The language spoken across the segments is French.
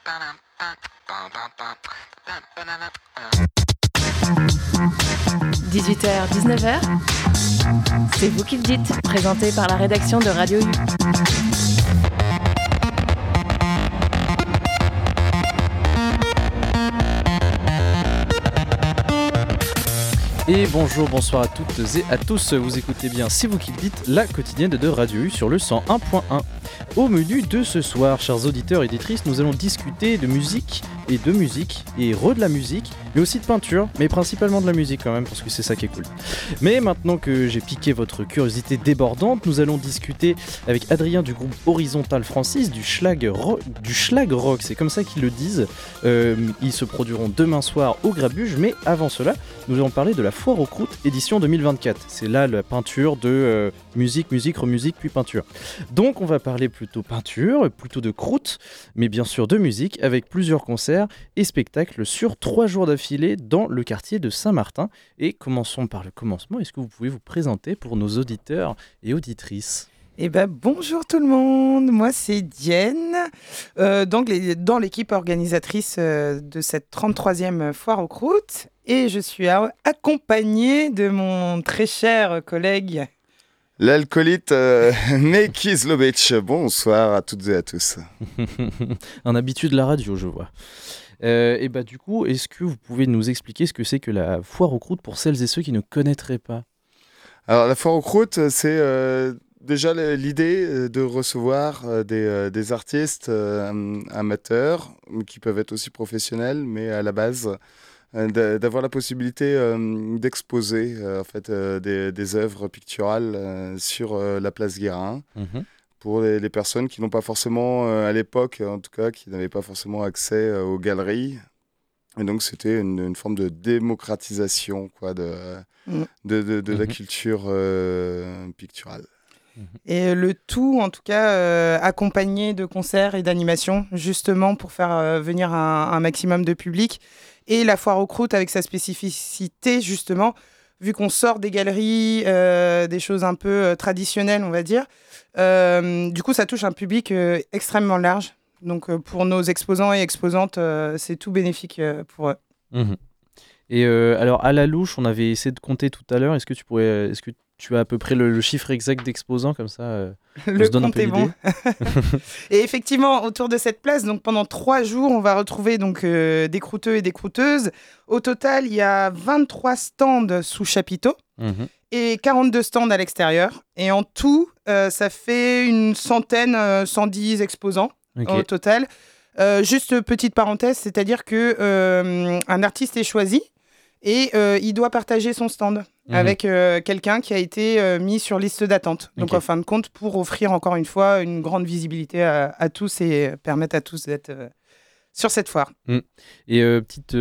18h-19h, c'est vous qui le dites, présenté par la rédaction de Radio U. Et bonjour, bonsoir à toutes et à tous, vous écoutez bien C'est vous qui le dites, la quotidienne de Radio U sur le 101.1. Au menu de ce soir, chers auditeurs et auditrices, nous allons discuter de musique et de la musique, mais aussi de peinture, mais principalement de la musique quand même, parce que c'est ça qui est cool. Mais maintenant que j'ai piqué votre curiosité débordante, nous allons discuter avec Adrien du groupe Horizontal Francis du schlag rock, c'est comme ça qu'ils le disent. Ils se produiront demain soir au Grabuge, mais avant cela, nous allons parler de la Foire aux Croûtes édition 2024. C'est là la peinture de musique, remusique, puis peinture. Donc on va parler plutôt peinture, plutôt de croûte, mais bien sûr de musique, avec plusieurs concerts et spectacles sur 3 jours d'affilée dans le quartier de Saint-Martin. Et commençons par le commencement. Est-ce que vous pouvez vous présenter pour nos auditeurs et auditrices ? Bonjour tout le monde, moi c'est Dienne, dans l'équipe organisatrice de cette 33e foire aux croûtes, et je suis accompagnée de mon très cher collègue l'alcoolite Meki Zlobic. Bonsoir à toutes et à tous. Un habitué de la radio, je vois. Du coup, est-ce que vous pouvez nous expliquer ce que c'est que la foire aux croûtes pour celles et ceux qui ne connaîtraient pas ? Alors la foire aux croûtes, c'est déjà l'idée de recevoir des artistes amateurs, qui peuvent être aussi professionnels, mais à la base, d'avoir la possibilité d'exposer des œuvres picturales sur la place Guérin. Mm-hmm. Pour les personnes qui n'ont pas forcément, à l'époque en tout cas, qui n'avaient pas forcément accès aux galeries. Et donc c'était une forme de démocratisation de la culture picturale. Et le tout, en tout cas, accompagné de concerts et d'animations, justement pour faire venir un maximum de public. Et la foire aux croûtes avec sa spécificité, justement, vu qu'on sort des galeries, des choses un peu traditionnelles, on va dire. Du coup, ça touche un public extrêmement large. Donc, pour nos exposants et exposantes, c'est tout bénéfique pour eux. Mmh. Et alors, à la louche, on avait essayé de compter tout à l'heure. Est-ce que tu as à peu près le chiffre exact d'exposants, comme ça on se donne un peu l'idée. Bon. Et effectivement, autour de cette place, donc pendant 3 jours, on va retrouver donc des croûteux et des croûteuses. Au total, il y a 23 stands sous chapiteau et 42 stands à l'extérieur. Et en tout, ça fait une centaine, 110 exposants au total. Juste petite parenthèse, c'est-à-dire que un artiste est choisi et il doit partager son stand avec quelqu'un qui a été mis sur liste d'attente. Donc en fin de compte, pour offrir encore une fois une grande visibilité à tous et permettre à tous d'être sur cette foire. Et petite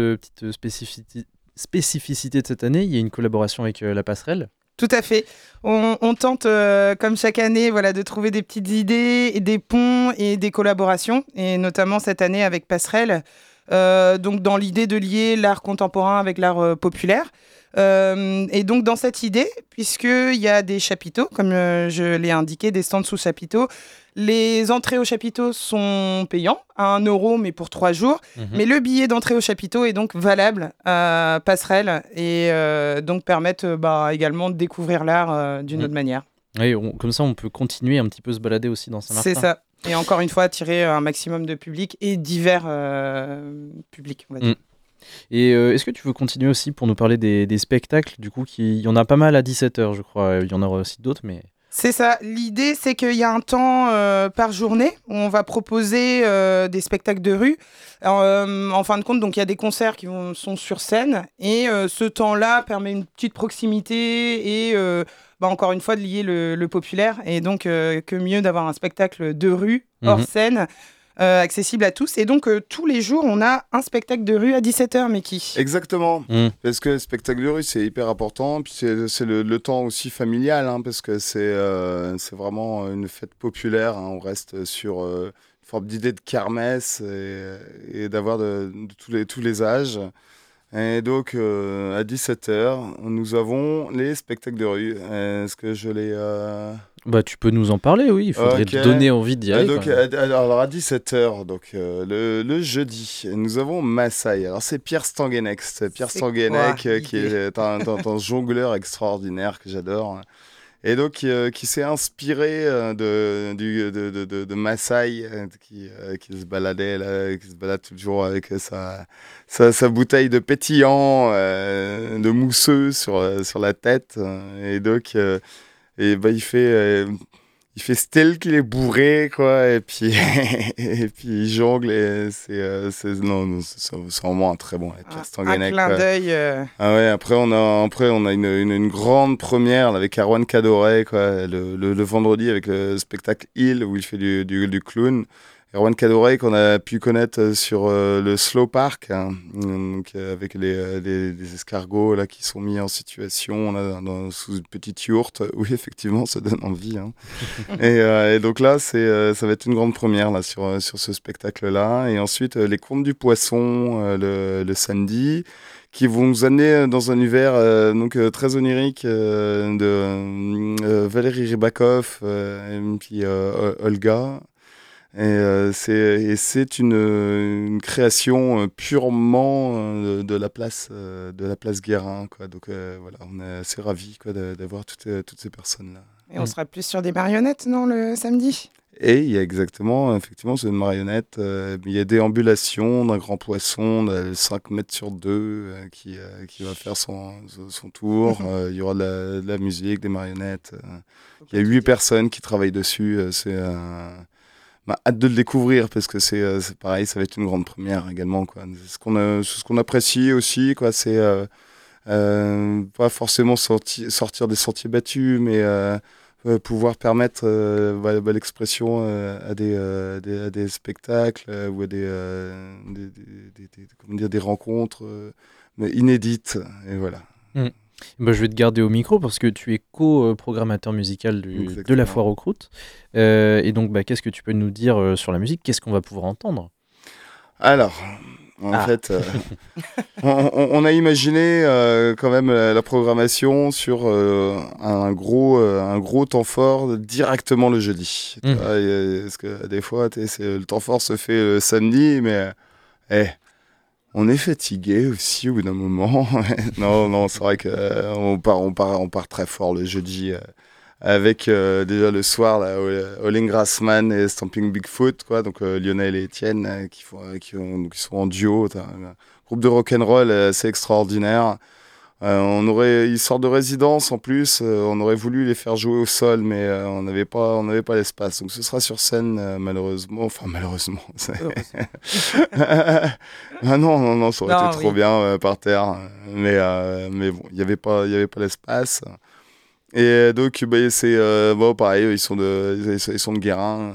spécificité de cette année, il y a une collaboration avec la Passerelle. Tout à fait. On tente, comme chaque année, de trouver des petites idées, et des ponts et des collaborations, et notamment cette année avec Passerelle, donc dans l'idée de lier l'art contemporain avec l'art populaire. Et donc dans cette idée, puisqu'il y a des chapiteaux, comme je l'ai indiqué, des stands sous chapiteaux, les entrées au chapiteau sont payants, à 1 €, mais pour 3 jours. Mais le billet d'entrée au chapiteau est donc valable à Passerelle et donc permettre également de découvrir l'art d'une autre manière. Oui, comme ça, on peut continuer un petit peu se balader aussi dans Saint-Martin. C'est ça. Et encore une fois, attirer un maximum de public et divers publics, on va dire. Et est-ce que tu veux continuer aussi pour nous parler des spectacles ? Du coup, il y en a pas mal à 17h, je crois. Il y en aura aussi d'autres, mais... C'est ça. L'idée, c'est qu'il y a un temps par journée où on va proposer des spectacles de rue. En fin de compte, donc il y a des concerts qui sont sur scène et ce temps-là permet une petite proximité et encore une fois de lier le populaire. Et donc, que mieux d'avoir un spectacle de rue hors scène. Accessible à tous. Et donc, tous les jours, on a un spectacle de rue à 17h, Meki. Exactement. Parce que le spectacle de rue, c'est hyper important. Puis c'est le temps aussi familial, parce que c'est vraiment une fête populaire. On reste sur une forme d'idée de kermesse et d'avoir de tous les âges. Et donc, à 17h, nous avons les spectacles de rue. Est-ce que je les... Bah, tu peux nous en parler, oui. Il faudrait te donner envie d'y aller. Donc, alors, à 17h, donc, le jeudi, nous avons Maasai. Alors, c'est Pierre Stanguenec. Pierre Stanguenec, qui est un jongleur extraordinaire que j'adore. Et donc, qui s'est inspiré de Maasai, qui se baladait là, qui se balade toujours avec sa bouteille de pétillant, de mousseux sur la tête. Et donc, il fait style qu'il est bourré, quoi, et puis, et puis il jongle, et c'est vraiment un très bon Pierre Stanguenec. Un clin d'œil. Ah ouais, après on a une grande première avec Erwan Cadoret, quoi, le vendredi avec le spectacle Hill, où il fait du clown. Erwan Cadoret qu'on a pu connaître sur le Slow Park, hein, donc, avec les escargots là, qui sont mis en situation là, sous une petite yourte. Oui, effectivement, ça donne envie. Hein. et donc là, ça va être une grande première là, sur ce spectacle-là. Et ensuite, les Contes du Poisson le samedi, qui vont nous amener dans un univers très onirique de Valérie Rybakov et puis Olga. C'est une création purement de la place Guérin, quoi. Donc voilà, on est assez ravis, quoi, d'avoir toutes ces personnes-là. Et on sera plus sur des marionnettes, non, le samedi? Et il y a effectivement, c'est une marionnette. Il y a déambulation d'un grand poisson de 5 mètres sur 2 qui va faire son tour. Il y aura de la musique, des marionnettes. Il y a 8 personnes qui travaillent dessus. Hâte de le découvrir parce que c'est pareil, ça va être une grande première également, quoi. Ce qu'on apprécie aussi, quoi, c'est pas forcément sortir des sentiers battus, mais pouvoir permettre l'expression à des spectacles ou à des rencontres mais inédites, et voilà. Bah, je vais te garder au micro parce que tu es co-programmateur musical de la Foire aux Croûtes. Et donc, qu'est-ce que tu peux nous dire sur la musique? Qu'est-ce qu'on va pouvoir entendre? Alors, en fait, on a imaginé quand même la programmation sur un gros temps fort directement le jeudi. Parce que des fois, le temps fort se fait le samedi, mais... on est fatigué aussi au bout d'un moment. non, c'est vrai qu'on part très fort le jeudi avec déjà le soir là, Olin Grassman et Stamping Bigfoot, quoi. Donc Lionel et Étienne qui sont en duo. Un groupe de rock'n'roll assez extraordinaire. Ils sortent de résidence en plus. On aurait voulu les faire jouer au sol, mais on n'avait pas l'espace. Donc ce sera sur scène, malheureusement. Enfin, malheureusement. Non, ça aurait été trop bien par terre. Mais bon, il n'y avait pas l'espace. Et donc, c'est pareil, ils sont de Guérin.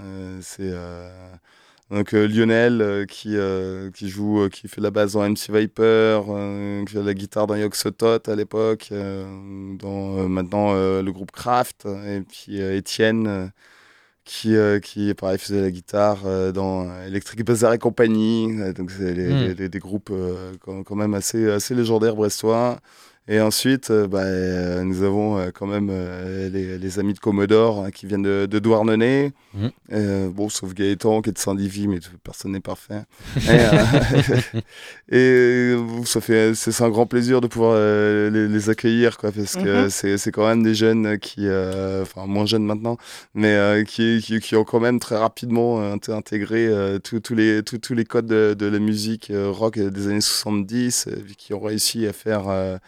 Donc Lionel qui fait la basse dans MC Viper, qui a la guitare dans Yoxotot à l'époque, maintenant le groupe Kraft, et puis Étienne qui pareil faisait la guitare dans Electric Bazaar et compagnie. Donc c'est des groupes quand même assez légendaires brestois. Et ensuite, nous avons quand même les amis de Commodore qui viennent de Douarnenez. Sauf Gaëtan qui est de Saint-Divy, mais personne n'est parfait. C'est un grand plaisir de pouvoir les accueillir, quoi, parce que c'est quand même des jeunes qui, moins jeunes maintenant, mais qui ont quand même très rapidement intégré tous les codes de la musique rock des années 70, qui ont réussi à faire...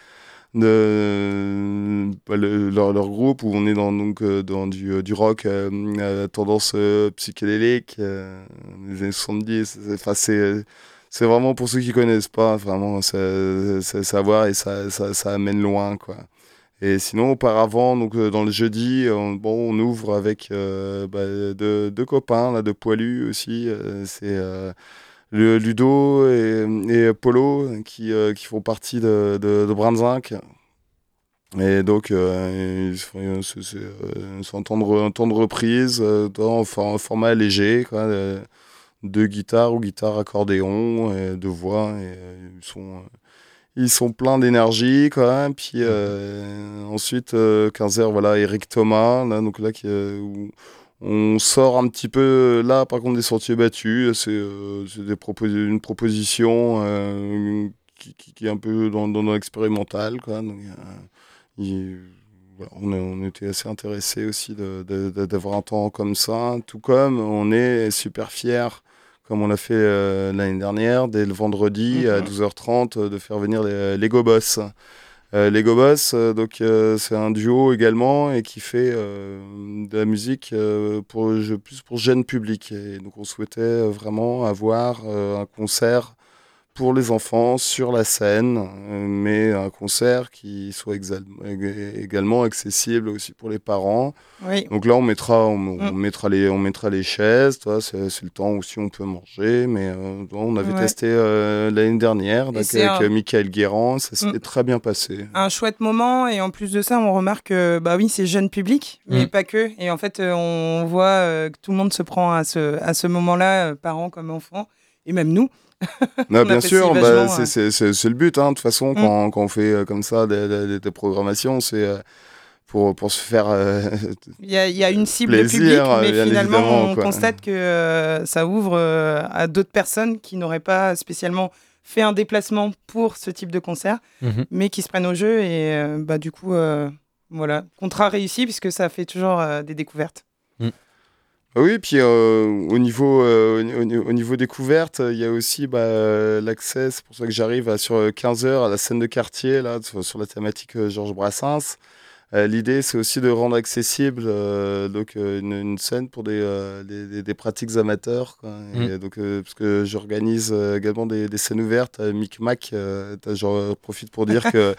leur groupe où on est dans du rock tendance psychédélique des années 70. C'est vraiment, pour ceux qui connaissent pas, vraiment ça à voir, et ça amène loin, quoi. Et sinon, auparavant, donc dans le jeudi, on ouvre avec deux copains là, de poilus aussi. C'est le Ludo et Polo qui font partie de Brandzinc. Et donc, c'est un temps de reprise dans un format léger, quoi, de guitare ou guitare accordéon, et de voix. Et ils sont pleins d'énergie, quoi. Puis ensuite, 15h, voilà, Eric Thomas, là, donc là, où on sort un petit peu, là, par contre, des sentiers battus. C'est une proposition qui est un peu dans l'expérimental, quoi. Donc, voilà, on était assez intéressés aussi d'avoir un temps comme ça, tout comme on est super fiers, comme on l'a fait l'année dernière, dès le vendredi à 12h30, de faire venir les Go Boss. Les Go Boss, donc c'est un duo également et qui fait de la musique plus pour jeune public. Et donc on souhaitait vraiment avoir un concert pour les enfants sur la scène, mais un concert qui soit également accessible aussi pour les parents. Oui. Donc là, on mettra les chaises, c'est le temps où si on peut manger, mais on avait testé l'année dernière avec Michael Guérand, ça s'était très bien passé. Un chouette moment, et en plus de ça, on remarque que oui, c'est jeune public, mais pas que. Et en fait, on voit que tout le monde se prend à ce moment-là, parents comme enfants, et même nous. Non, bien sûr, c'est le but. De toute façon, quand on fait comme ça des programmations, c'est pour se faire il y a une cible plaisir, publique, mais finalement, on constate que ça ouvre à d'autres personnes qui n'auraient pas spécialement fait un déplacement pour ce type de concert, mais qui se prennent au jeu. Et du coup, voilà, contrat réussi, puisque ça fait toujours des découvertes. Oui, puis au niveau découverte, il y a aussi l'accès, c'est pour ça que j'arrive sur 15h à la scène de quartier, là, sur la thématique Georges Brassens. L'idée, c'est aussi de rendre accessible une scène pour des pratiques amateurs, quoi. Et donc, parce que j'organise également des scènes ouvertes à Micmac. J'en profite pour dire que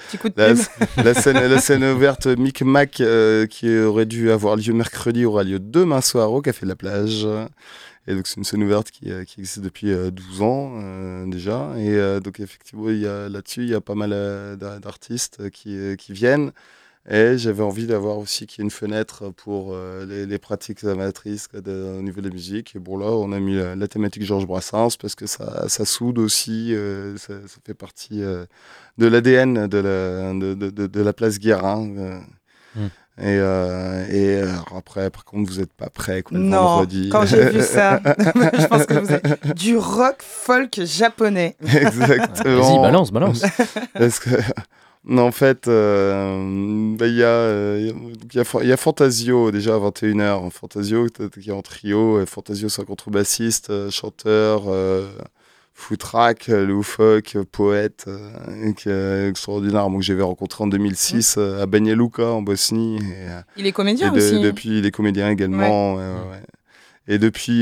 la scène ouverte Micmac qui aurait dû avoir lieu mercredi aura lieu demain soir au Café de la Plage. Et donc c'est une scène ouverte qui existe depuis 12 ans déjà. Et donc effectivement, là-dessus, il y a pas mal d'artistes qui viennent. Et j'avais envie d'avoir aussi qu'il y ait une fenêtre pour les pratiques amatrices au niveau de la musique. Et bon, là, on a mis la thématique Georges Brassens parce que ça soude aussi, ça fait partie de l'ADN de la place Guérin. Et après, par contre, vous n'êtes pas prêts, quoi, le vendredi. Quand j'ai vu ça, je pense que vous êtes du rock folk japonais. Exactement. Vas-y, balance. Parce que... Non, en fait, il y a Fantasio déjà à 21h. Fantasio qui est en trio. Fantasio, c'est un contrebassiste, chanteur, footrack, loufoque, poète, qui est extraordinaire. Moi, que j'avais rencontré en 2006 à Banja Luka en Bosnie. Il est comédien aussi. Depuis, il est comédien également. Ouais. Et depuis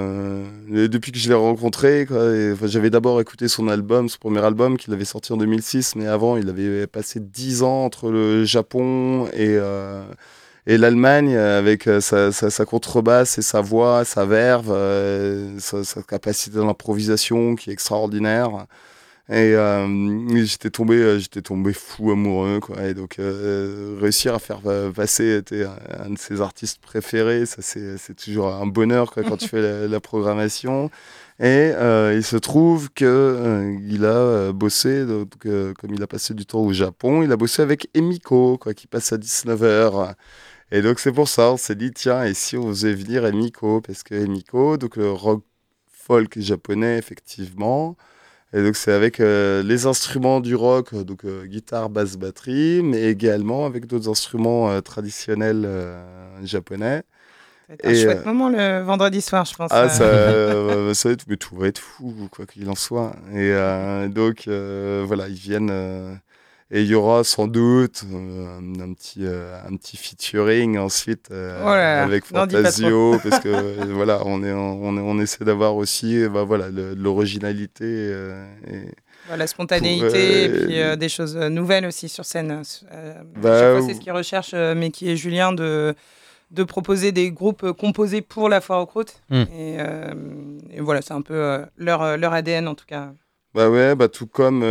que je l'ai rencontré, j'avais d'abord écouté son premier album qu'il avait sorti en 2006, mais avant, il avait passé 10 ans entre le Japon et l'Allemagne, avec sa contrebasse et sa voix, sa verve, sa capacité d'improvisation qui est extraordinaire. Et j'étais tombé fou amoureux, quoi. Et donc réussir à faire passer un de ses artistes préférés, ça c'est toujours un bonheur, quoi, quand tu fais la programmation. Et il se trouve que il a bossé, comme il a passé du temps au Japon, il a bossé avec Emiko, quoi, qui passe à 19h. Et donc c'est pour ça, on s'est dit, tiens, et si on faisait venir Emiko, parce que Emiko, donc le rock folk japonais, effectivement. Et donc c'est avec les instruments du rock, donc guitare, basse, batterie, mais également avec d'autres instruments traditionnels japonais. C'est un chouette moment le vendredi soir, je pense. Ah, ça va être, mais tout va être fou, quoi qu'il en soit. Et donc voilà, ils viennent. Et il y aura sans doute un petit featuring ensuite avec Fantasio, parce que voilà, on essaie d'avoir aussi l'originalité. La spontanéité, et puis des choses nouvelles aussi sur scène. C'est ce qu'ils recherchent, mais qui est Julien, de proposer des groupes composés pour la foire aux croûtes. Et voilà, c'est un peu leur ADN en tout cas. Tout comme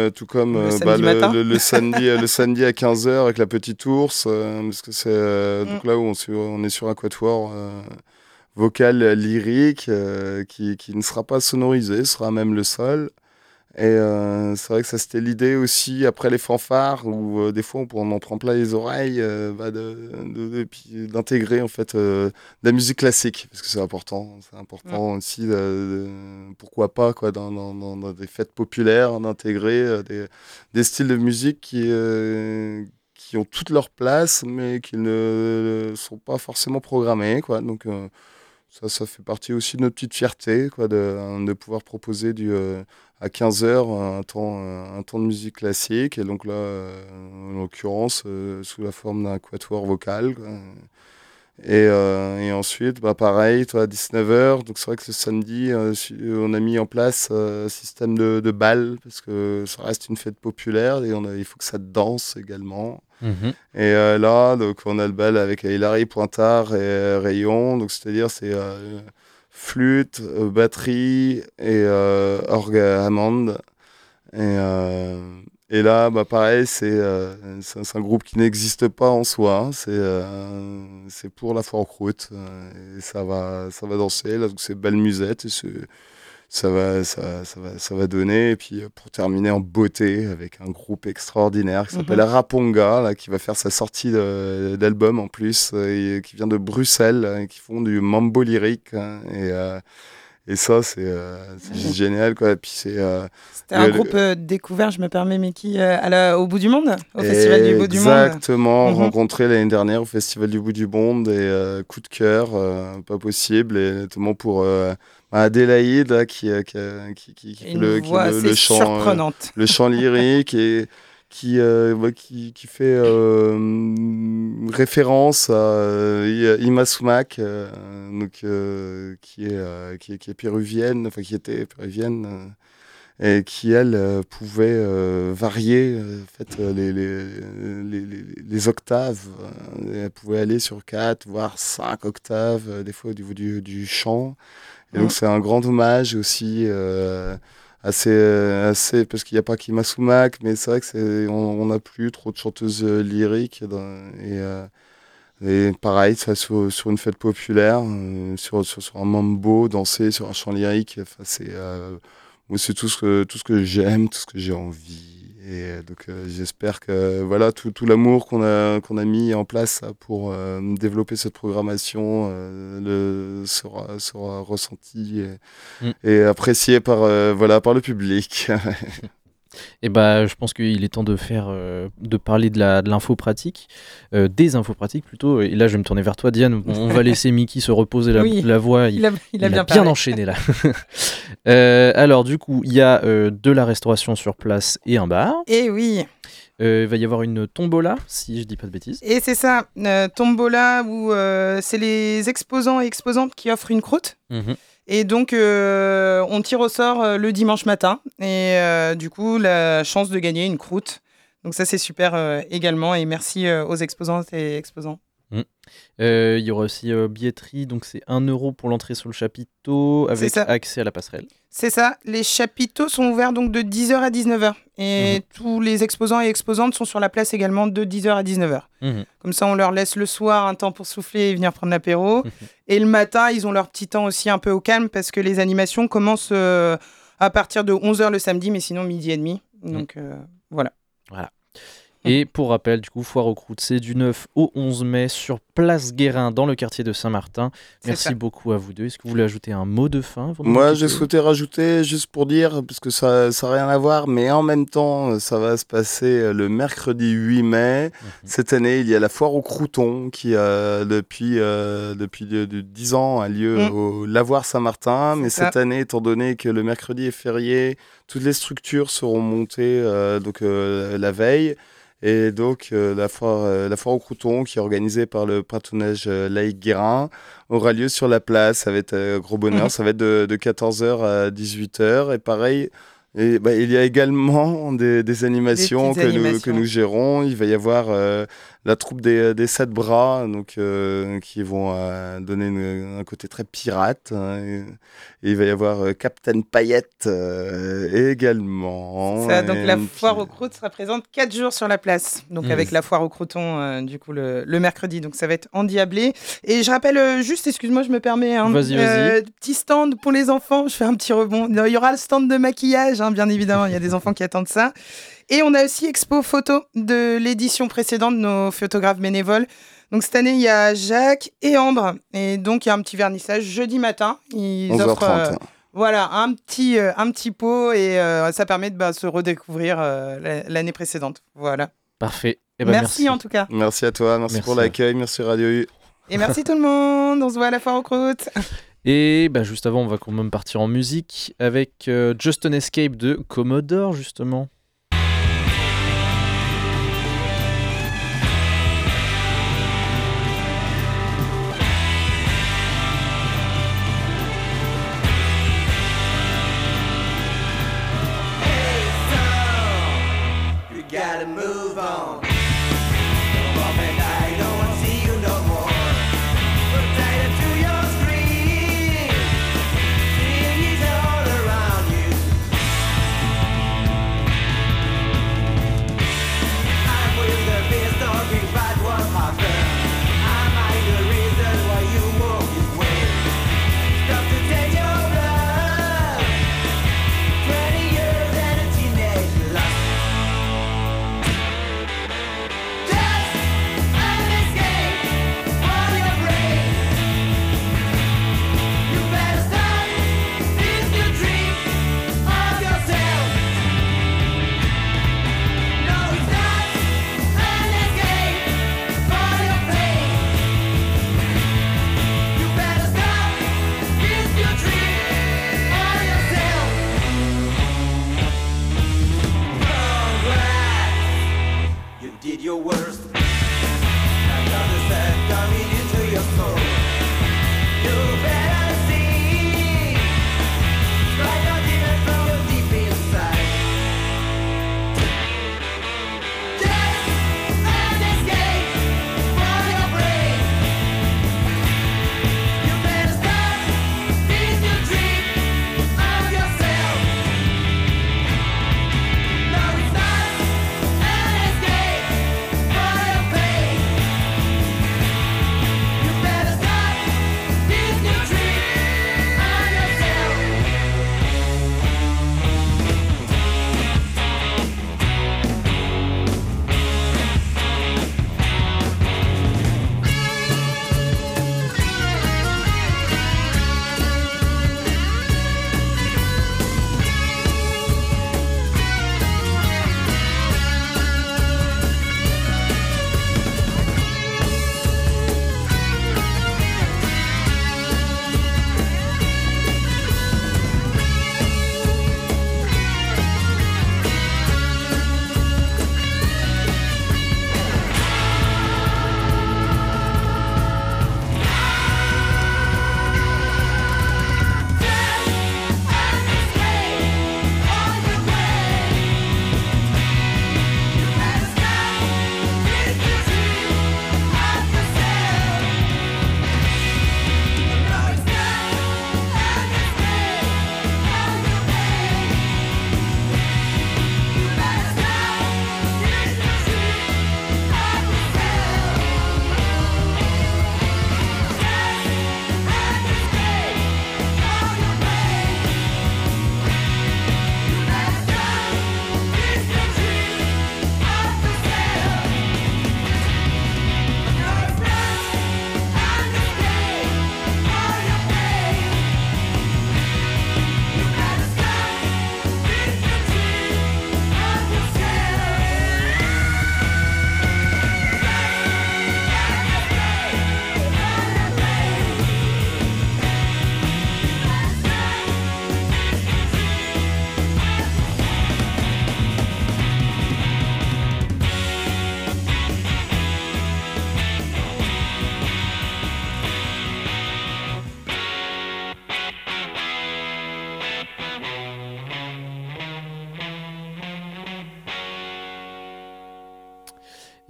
le samedi à 15h avec la petite ours, parce que c'est donc là où on est sur un quatuor vocal lyrique qui ne sera pas sonorisé, sera même le sol. Et c'est vrai que ça, c'était l'idée aussi, après les fanfares, où des fois, on en prend plein les oreilles, puis d'intégrer en fait de la musique classique, parce que c'est important. C'est important aussi, pourquoi pas, quoi, dans des fêtes populaires, d'intégrer des styles de musique qui ont toute leur place, mais qui ne sont pas forcément programmés, quoi. Donc, ça fait partie aussi de notre petite fierté, quoi, de pouvoir proposer à 15 heures un temps de musique classique. Et donc là, en l'occurrence, sous la forme d'un quatuor vocal, quoi. Et ensuite, pareil, toi, à 19 heures. Donc c'est vrai que ce samedi, on a mis en place un système de bal, parce que ça reste une fête populaire et il faut que ça danse également. Et là, donc, on a le bal avec Hilary Pointard et Rayon. Donc c'est-à-dire, c'est flûte, batterie et orgue Hammond. Et là, pareil, c'est un groupe qui n'existe pas en soi, hein. C'est pour la foire aux croûtes. Et ça va danser. Là, donc c'est belle musette. Et ça va donner. Et puis pour terminer en beauté avec un groupe extraordinaire qui s'appelle Raponga, là, qui va faire sa sortie d'album en plus, et qui vient de Bruxelles, et qui font du mambo lyrique, hein. Et ça, c'est génial, quoi. Et puis c'était un groupe découvert, je me permets, Miki, au Bout du Monde, au Festival du Bout du Monde. Exactement, rencontré l'année dernière au Festival du Bout du Monde, et coup de cœur, pas possible, et notamment pour Adélaïde, là, qui fait le chant, surprenante. Le chant lyrique, et qui fait référence à Ima Sumac, qui est péruvienne, enfin qui était péruvienne, et qui, elle, pouvait varier en fait, les octaves. Elle pouvait aller sur 4, voire 5 octaves, des fois au niveau du chant. Et donc c'est un grand hommage aussi, assez parce qu'il n'y a pas qu'Ima Sumac, mais c'est vrai que on n'a plus trop de chanteuses lyriques, et pareil, ça, sur une fête populaire, sur un mambo, danser sur un chant lyrique, c'est tout ce que j'aime, tout ce que j'ai envie. Et donc j'espère que voilà, tout l'amour qu'on a mis en place pour développer cette programmation sera ressenti et apprécié par le public. Et je pense qu'il est temps de parler de l'info pratique, des infos pratiques plutôt. Et là, je vais me tourner vers toi, Diane. On va laisser Miki se reposer la voix. Il a bien enchaîné là. Alors, du coup, il y a de la restauration sur place et un bar. Et oui. Il va y avoir une tombola, si je dis pas de bêtises. Et c'est ça, tombola où c'est les exposants et exposantes qui offrent une croûte. Et donc, on tire au sort le dimanche matin. Et du coup, la chance de gagner une croûte. Donc ça, c'est super également. Et merci aux exposantes et exposants. Il y aura aussi billetterie. Donc, c'est 1 € pour l'entrée sur le chapiteau avec accès à la passerelle. C'est ça. Les chapiteaux sont ouverts donc de 10h à 19h. Et tous les exposants et exposantes sont sur la place également de 10h à 19h. Comme ça, on leur laisse le soir un temps pour souffler et venir prendre l'apéro. Et le matin, ils ont leur petit temps aussi un peu au calme parce que les animations commencent à partir de 11h le samedi, mais sinon midi et demi. Donc voilà. Et pour rappel, du coup, foire aux croûtes, c'est du 9 au 11 mai sur Place Guérin dans le quartier de Saint-Martin. Merci beaucoup à vous deux. Est-ce que vous voulez ajouter un mot de fin? Moi, j'ai souhaité rajouter, juste pour dire, parce que ça n'a rien à voir, mais en même temps, ça va se passer le mercredi 8 mai. Cette année, il y a la foire aux croutons qui, depuis 10 ans, a lieu au Lavoir Saint-Martin. Mais cette année, étant donné que le mercredi est férié, toutes les structures seront montées la veille. Et donc, la foire aux croutons, qui est organisée par le patronage laïque Guérin, aura lieu sur la place. Ça va être gros bonheur. Ça va être de 14h à 18h. Et pareil, il y a également des animations que nous gérons. Il va y avoir la troupe des 7 bras, donc, qui vont donner un côté très pirate. Et il va y avoir Captain Paillette également. Ça, donc la foire aux croûtes sera présente 4 jours sur la place, donc avec la foire aux croûtons du coup le mercredi, donc ça va être endiablé. Et je rappelle juste, excuse-moi, je me permets, vas-y. Petit stand pour les enfants, je fais un petit rebond. Il y aura le stand de maquillage, bien évidemment, il y a des enfants qui attendent ça. Et on a aussi expo photo de l'édition précédente de nos photographes bénévoles. Donc cette année, il y a Jacques et Ambre. Et donc, il y a un petit vernissage jeudi matin. Ils 11h30. offrent voilà, un petit pot et ça permet de se redécouvrir l'année précédente. Voilà. Parfait. Merci en tout cas. Merci à toi, merci pour l'accueil, merci Radio U. Et merci tout le monde, on se voit à la foire aux croûtes. Et juste avant, on va quand même partir en musique avec Just an Escape de Commodore, justement. Gotta move on.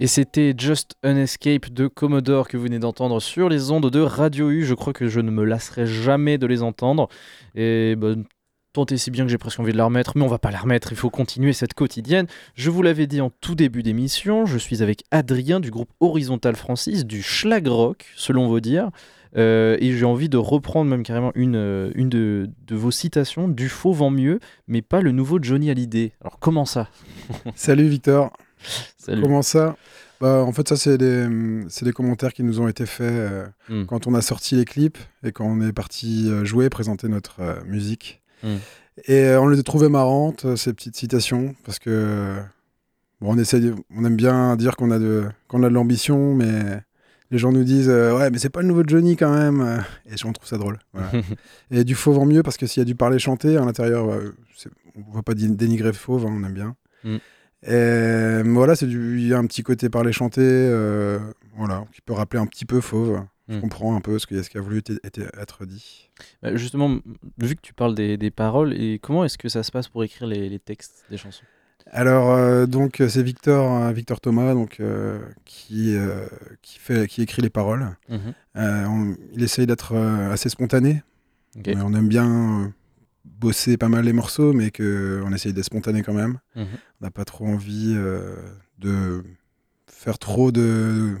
Et c'était Just an Escape de Commodore que vous venez d'entendre sur les ondes de Radio U. Je crois que je ne me lasserai jamais de les entendre. Et tant et si bien que j'ai presque envie de la remettre, mais on va pas la remettre, il faut continuer cette quotidienne. Je vous l'avais dit en tout début d'émission, je suis avec Adrien du groupe Horizontal Francis, du schlag rock, selon vos dires. Et j'ai envie de reprendre même carrément une de vos citations, du fauve en mieux, mais pas le nouveau Johnny Hallyday. Alors comment ça? Salut Victor. Salut. Comment ça? En fait, ça, c'est des commentaires qui nous ont été faits quand on a sorti les clips et quand on est parti jouer, présenter notre musique. Et on les a trouvées marrantes, ces petites citations, parce que on aime bien dire qu'on a de l'ambition, mais les gens nous disent ouais, mais c'est pas le nouveau Johnny quand même. Et on trouve ça drôle. Voilà. Et du fauve en mieux, parce que s'il y a du parler chanter à l'intérieur, on ne va pas dénigrer fauve, on aime bien. Et voilà, il y a un petit côté parler chanter, voilà, qui peut rappeler un petit peu fauve. Je comprends un peu ce qui a voulu être dit. Justement, vu que tu parles des paroles, et comment est-ce que ça se passe pour écrire les textes des chansons? Alors, donc, c'est Victor Thomas donc, qui écrit les paroles. Il essaye d'être assez spontané. Okay. On aime bien bosser pas mal les morceaux, mais on essaye d'être spontané quand même. On n'a pas trop envie de faire trop de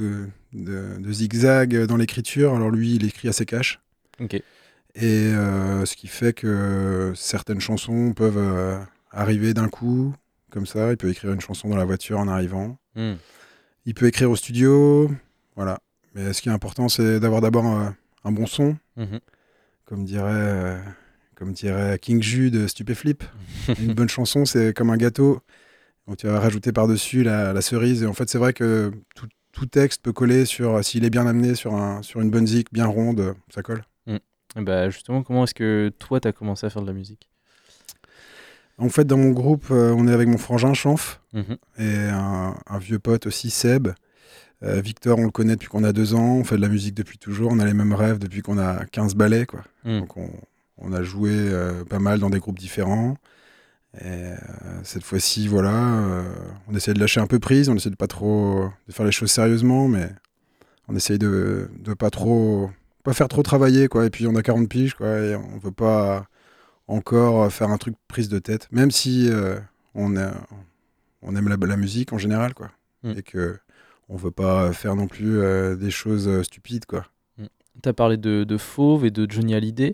zigzag dans l'écriture. Alors lui, il écrit assez cash. Okay. Et ce qui fait que certaines chansons peuvent arriver d'un coup, comme ça. Il peut écrire une chanson dans la voiture en arrivant. Il peut écrire au studio. Voilà. Mais ce qui est important, c'est d'avoir d'abord un bon son. Comme dirait King Jude de Stupéflip. Une bonne chanson, c'est comme un gâteau. Donc tu vas rajouter par-dessus la cerise. Et en fait, c'est vrai que tout texte peut coller s'il est bien amené sur une bonne zik bien ronde, ça colle. Justement, comment est-ce que toi, tu as commencé à faire de la musique? En fait, dans mon groupe, on est avec mon frangin Chanf et un vieux pote aussi, Seb. Victor, on le connaît depuis qu'on a 2 ans. On fait de la musique depuis toujours. On a les mêmes rêves depuis qu'on a 15 ballets, quoi. Donc on a joué pas mal dans des groupes différents. Et cette fois-ci, voilà, on essaie de lâcher un peu prise, on essaie de faire les choses sérieusement, mais on essaye de pas faire trop travailler, quoi. Et puis on a 40 piges, quoi, et on veut pas encore faire un truc prise de tête, même si on aime la musique en général, quoi, et que on veut pas faire non plus des choses stupides, quoi. T'as parlé de Fauve et de Johnny Hallyday.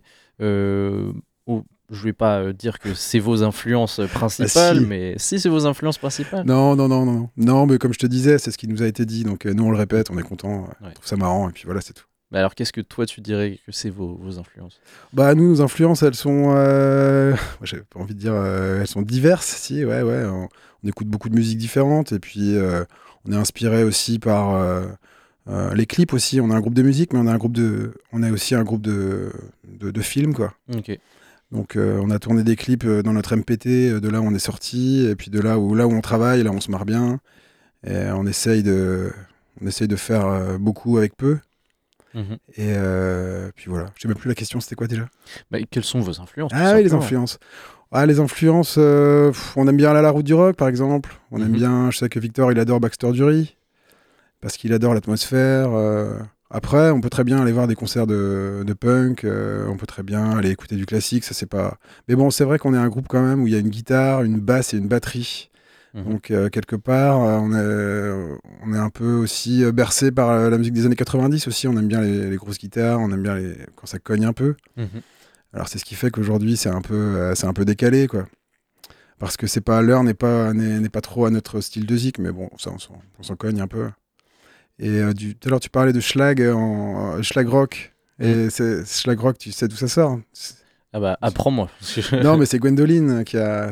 Je vais pas dire que c'est vos influences principales, mais si c'est vos influences principales. Non, mais comme je te disais, c'est ce qui nous a été dit, donc nous on le répète, on est content, on trouve ça marrant, et puis voilà, c'est tout. Alors qu'est-ce que toi tu dirais que c'est vos influences? Nous, nos influences, elles sont, j'ai pas envie de dire, elles sont diverses, si, ouais, on écoute beaucoup de musiques différentes, et puis on est inspiré aussi par les clips aussi. On a un groupe de musique, mais on a aussi un groupe de films, quoi. Ok. Donc on a tourné des clips dans notre MPT, de là où on est sorti, et puis de là où on travaille, là où on se marre bien, et on essaye de faire beaucoup avec peu. Et puis voilà, je sais même plus la question, c'était quoi déjà? Quelles sont vos influences? Oui, les influences. Les influences, on aime bien La Route du Rock, par exemple. On aime bien, je sais que Victor, il adore Baxter Dury, parce qu'il adore l'atmosphère. Après, on peut très bien aller voir des concerts de punk, on peut très bien aller écouter du classique, ça c'est pas... Mais bon, c'est vrai qu'on est un groupe quand même où il y a une guitare, une basse et une batterie. Donc quelque part, on est un peu aussi bercé par la musique des années 90 aussi. On aime bien les grosses guitares, on aime bien quand ça cogne un peu. Alors c'est ce qui fait qu'aujourd'hui c'est un peu décalé, quoi. Parce que l'heure n'est pas trop à notre style de zik, mais bon, ça on s'en cogne un peu. Et tout à l'heure tu parlais de schlag rock. Et schlag rock, tu sais d'où ça sort? Apprends-moi. Non, mais c'est Gwendoline qui a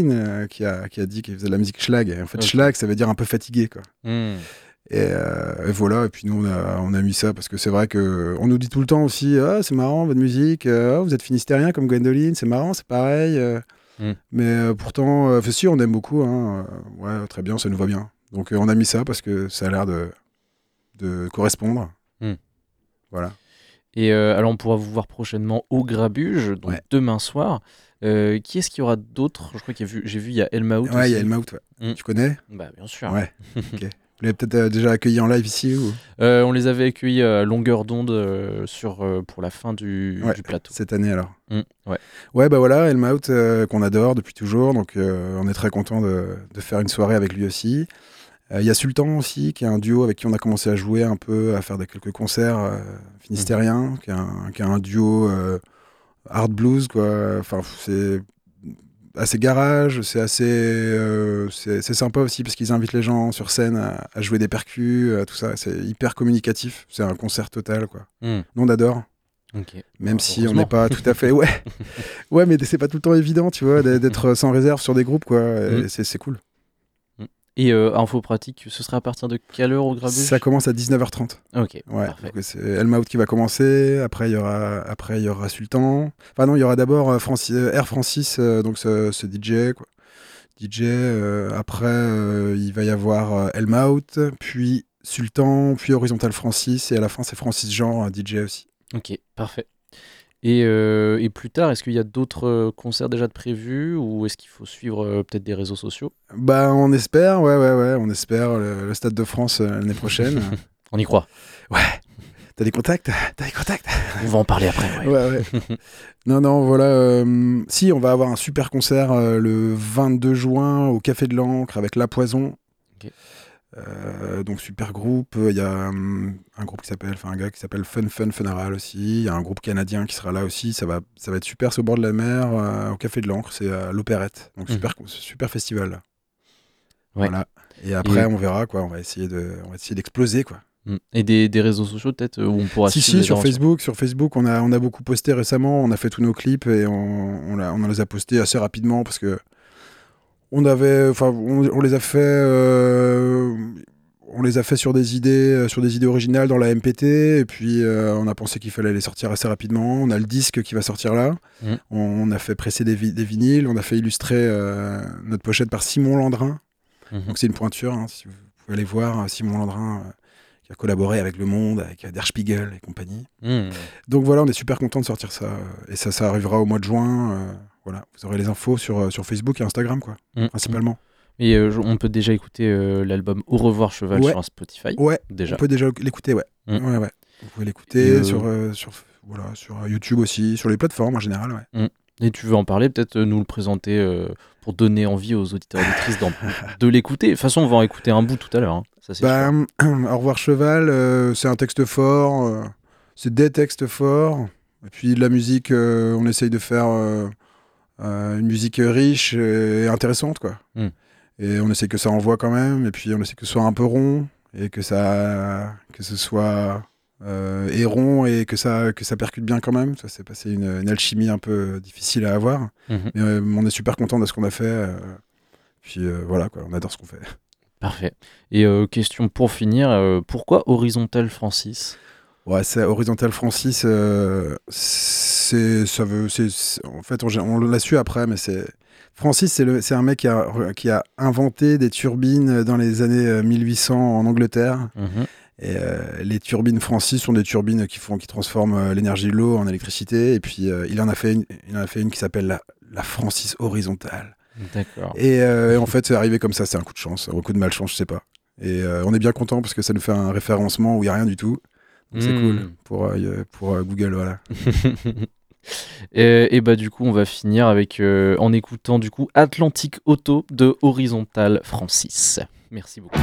dit qu'elle faisait de la musique schlag. Et en fait, schlag, ça veut dire un peu fatigué, quoi. Et voilà. Et puis nous, on a mis ça parce que c'est vrai que on nous dit tout le temps aussi, c'est marrant votre musique, vous êtes finistérien comme Gwendoline, c'est marrant, c'est pareil. Mais pourtant, si, on aime beaucoup. Ouais, très bien, ça nous va bien. Donc on a mis ça parce que ça a l'air de correspondre. Voilà. Et alors on pourra vous voir prochainement au Grabuge, donc demain soir. Qui est-ce qu'il y aura d'autres? Je crois j'ai vu il y a Elmaout. Ouais, il y a Elmaout, ouais. Tu connais? Bien sûr. Ouais. Ok. Vous l'avez peut-être déjà accueilli en live ici ou... On les avait accueillis à longueur d'onde pour la fin du plateau. Cette année alors. Ouais, bah voilà, Helmut qu'on adore depuis toujours, donc on est très content de faire une soirée avec lui aussi. Il y a Sultan aussi, qui est un duo avec qui on a commencé à jouer un peu, à faire quelques concerts finistériens, qui est un duo hard blues, quoi. Enfin, c'est assez garage, c'est c'est sympa aussi parce qu'ils invitent les gens sur scène à jouer des percus, tout ça, c'est hyper communicatif, c'est un concert total, quoi. Nous on adore. Okay. Même si on n'est pas tout à fait ouais mais c'est pas tout le temps évident, tu vois, d'être sans réserve sur des groupes, quoi. C'est cool. Et info pratique, ce sera à partir de quelle heure au Grabuge ? Ça commence à 19h30. Ok, ouais, parfait. Donc c'est Helmut qui va commencer, après il y aura Sultan. Enfin non, il y aura d'abord Air Francis, donc ce DJ, quoi. Après il va y avoir Helmut, puis Sultan, puis Horizontal Francis, et à la fin c'est Francis Jean, DJ aussi. Ok, parfait. Et plus tard, est-ce qu'il y a d'autres concerts déjà de prévus ou est-ce qu'il faut suivre peut-être des réseaux sociaux ? Bah on espère, ouais, on espère le Stade de France l'année prochaine. On y croit. Ouais. T'as des contacts ? On va en parler après. Ouais. Non, voilà. Si, on va avoir un super concert le 22 juin au Café de l'Ancre avec La Poison. Okay. Donc super groupe. Il y a un gars qui s'appelle Funeral aussi. Il y a un groupe canadien qui sera là aussi. Ça va être super, c'est au bord de la mer, au Café de l'Ancre, c'est à l'Opérette. Donc super festival là. Ouais. Voilà. Et après on verra, quoi. On va essayer d'exploser, quoi. Et des réseaux sociaux peut-être où on pourra suivre sur Facebook on a beaucoup posté récemment. On a fait tous nos clips et on les a postés assez rapidement parce que on les a fait sur des idées originales dans la MPT, et puis on a pensé qu'il fallait les sortir assez rapidement. On a le disque qui va sortir là. On a fait presser des vinyles, on a fait illustrer notre pochette par Simon Landrin. Donc c'est une pointure, hein, si vous pouvez aller voir Simon Landrin qui a collaboré avec Le Monde, avec Der Spiegel et compagnie. Donc voilà, on est super content de sortir ça, et ça arrivera au mois de juin. Voilà, vous aurez les infos sur Facebook et Instagram, quoi, principalement. Et on peut déjà écouter l'album Au revoir cheval sur Spotify. Ouais, déjà. On peut déjà l'écouter, ouais. Ouais. Vous pouvez l'écouter sur YouTube aussi, sur les plateformes en général, ouais. Et tu veux en parler, peut-être nous le présenter pour donner envie aux auditeurs et auditrices de l'écouter. De toute façon, on va en écouter un bout tout à l'heure, hein. Ça, c'est sûr. Au revoir cheval, c'est un texte fort, c'est des textes forts, et puis de la musique, on essaye de faire une musique riche et intéressante, quoi. Et on essaie que ça envoie quand même, et puis on essaie que ce soit un peu rond, et que ce soit rond, et que ça percute bien quand même. Ça, c'est passé une alchimie un peu difficile à avoir, mais on est super content de ce qu'on a fait. Puis voilà, quoi, on adore ce qu'on fait. Parfait. Et question pour finir, pourquoi Horizontal Francis ? Ouais, c'est Horizontal Francis. En fait, on l'a su après, mais Francis, c'est un mec qui a inventé des turbines dans les années 1800 en Angleterre. Et les turbines Francis sont des turbines qui transforment l'énergie de l'eau en électricité. Et puis il en a fait une qui s'appelle la Francis horizontale. D'accord. Et en fait, c'est arrivé comme ça. C'est un coup de chance, un coup de malchance, je sais pas. Et on est bien content parce que ça nous fait un référencement où il y a rien du tout. Donc c'est cool pour Google, voilà. Et bah du coup on va finir avec en écoutant du coup Atlantic Auto de Horizontal Francis. Merci beaucoup.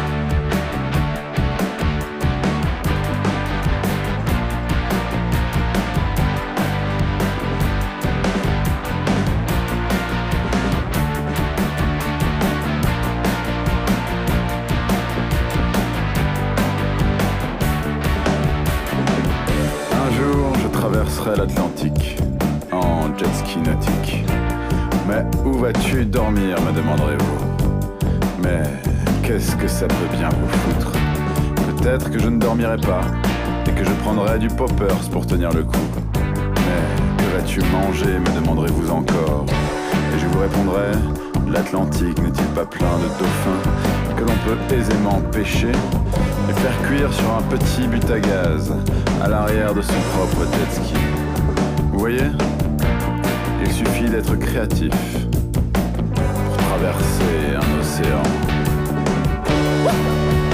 L'Atlantique en jet ski nautique. Mais où vas-tu dormir, me demanderez-vous. Mais qu'est-ce que ça peut bien vous foutre? Peut-être que je ne dormirai pas et que je prendrai du poppers pour tenir le coup. Mais que vas-tu manger, me demanderez-vous encore. Et je vous répondrai, l'Atlantique n'est-il pas plein de dauphins que l'on peut aisément pêcher et faire cuire sur un petit but à gaz à l'arrière de son propre jet ski. Vous voyez, il suffit d'être créatif pour traverser un océan.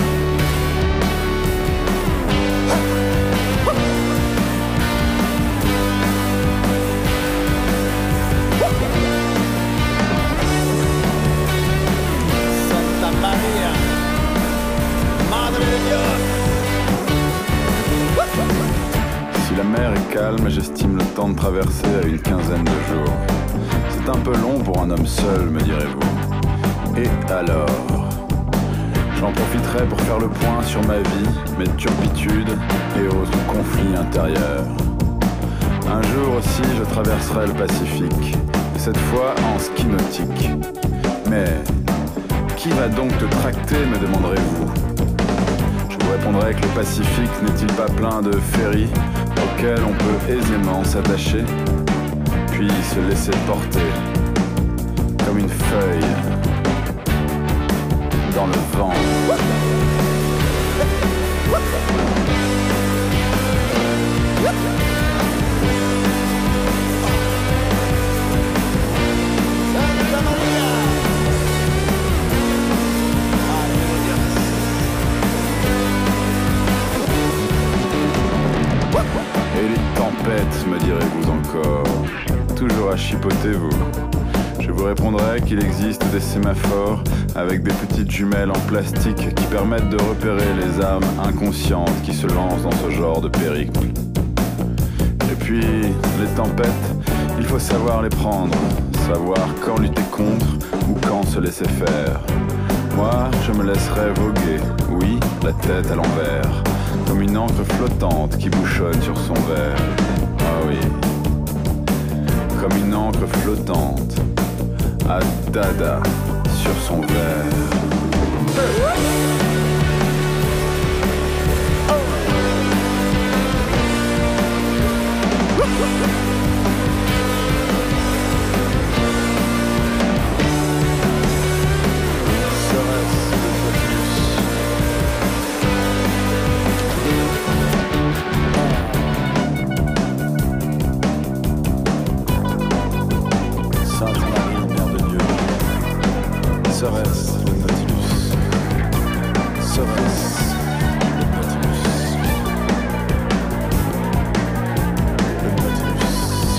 Si la mer est calme, j'estime le temps de traverser à une quinzaine de jours. C'est un peu long pour un homme seul, me direz-vous. Et alors ? J'en profiterai pour faire le point sur ma vie, mes turpitudes et autres conflits intérieurs. Un jour aussi, je traverserai le Pacifique, et cette fois en ski nautique. Mais qui va donc te tracter, me demanderez-vous ? Je vous répondrai que le Pacifique n'est-il pas plein de ferries auxquels on peut aisément s'attacher, puis se laisser porter comme une feuille dans le vent. Et les tempêtes, me direz-vous encore, toujours à chipoter vous. Je vous répondrai qu'il existe des sémaphores avec des petites jumelles en plastique qui permettent de repérer les âmes inconscientes qui se lancent dans ce genre de périple. Et puis, les tempêtes, il faut savoir les prendre, savoir quand lutter contre ou quand se laisser faire. Moi, je me laisserai voguer, oui, la tête à l'envers, comme une encre flottante qui bouchonne sur son verre. Ah oui, comme une encre flottante à dada sur son verre. Sainte-Marie, Mère de Dieu, serait-ce le Nautilus? Serait-ce le Nautilus? Le Nautilus.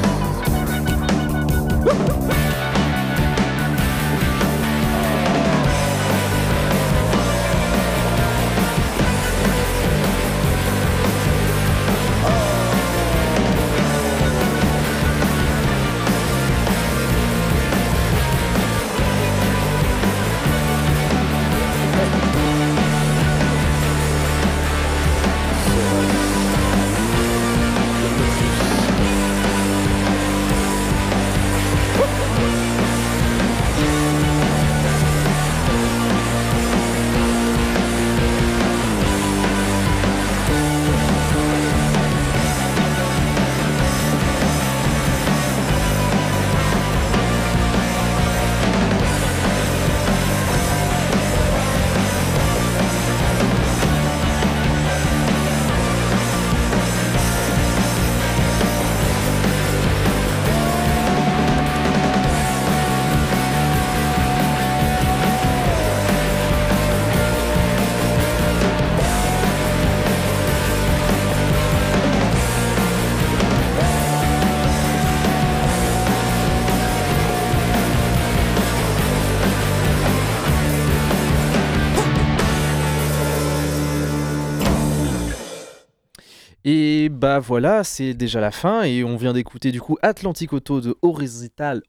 Et bah voilà, c'est déjà la fin et on vient d'écouter du coup Atlantic Auto de Horizontal.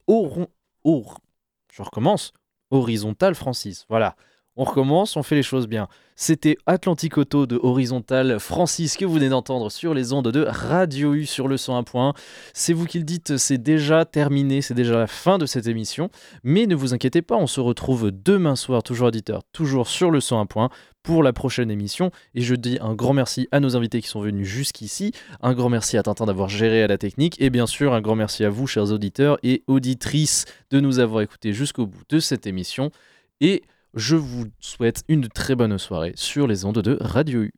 Je recommence. Horizontal Francis. Voilà. On recommence, on fait les choses bien. C'était Atlantic Auto de Horizontal Francis que vous venez d'entendre sur les ondes de Radio U sur le 101.1. C'est vous qui le dites, c'est déjà terminé, c'est déjà la fin de cette émission. Mais ne vous inquiétez pas, on se retrouve demain soir, toujours auditeur, toujours sur le 101.1 pour la prochaine émission. Et je dis un grand merci à nos invités qui sont venus jusqu'ici. Un grand merci à Tintin d'avoir géré à la technique. Et bien sûr, un grand merci à vous, chers auditeurs et auditrices, de nous avoir écoutés jusqu'au bout de cette émission. Et je vous souhaite une très bonne soirée sur les ondes de Radio U.